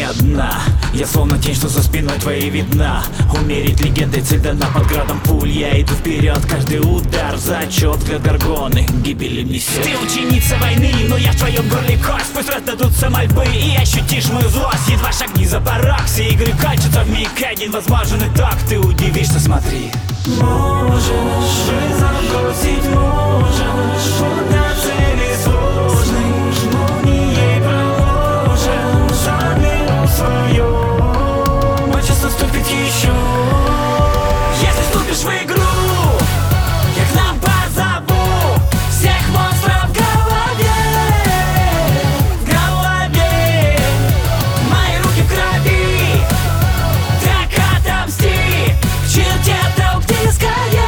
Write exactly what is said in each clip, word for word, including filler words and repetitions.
одна. Я словно тень, что за спиной твоей видна. Умерить легендой цель дана под градом пуль. Я иду вперед, каждый удар зачет для горгоны гибели несет. Ты ученица войны, но я в твоем горле кость. Пусть раздадутся мольбы и ощутишь мою злость. Едва шагни за порог, все игры кончатся в миг. Один возможен итог, ты удивишься, смотри. Можешь забросить, можешь путь до цели сложный, но не ей проложен, заберу свое. Хочется вступить еще. Если вступишь в игру, я к нам позову всех монстров в голове, в голове. Мои руки в крови, так отомсти, к черте толкни скорей,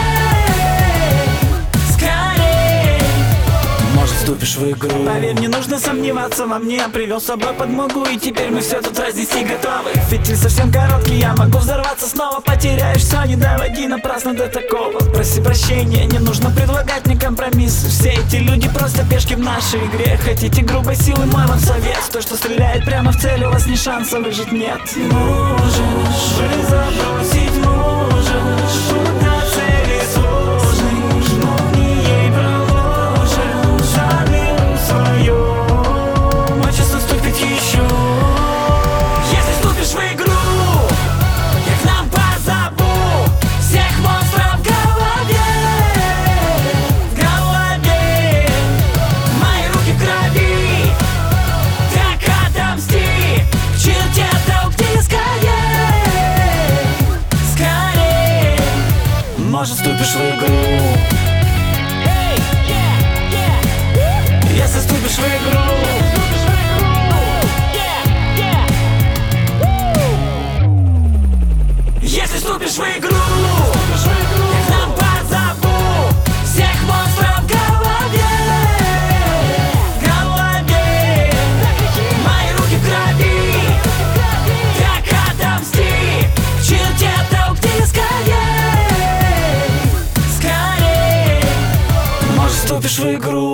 скорей. Может, вступишь в игру. Поверь, не нужно сомневаться во мне. Привел с собой подмогу, и теперь мы все тут разнести готовы. Фитиль совсем короткий, я могу взорваться снова. Потеряешь все, не доводи напрасно до такого. Проси прощения, не нужно предлагать мне компромиссы. Все эти люди просто пешки в нашей игре. Хотите грубой силы, мой вам совет: то, что стреляет прямо в цель, у вас ни шанса выжить нет. Можешь забросить, можешь путь до цели сложный, но не ей проложен, заберу свое. Хочется вступить еще. Если вступишь в игру, я к нам позову всех монстров в голове, в голове. Мои руки в крови, так отомсти, к черте толкни скорей, скорей. Может, вступишь в игру. Если вступишь в игру, если вступишь в игру, я к нам позову всех монстров в голове, в голове. Мои руки в крови, так отомсти, к черте толкни скорей, скорей. Может, вступишь в игру.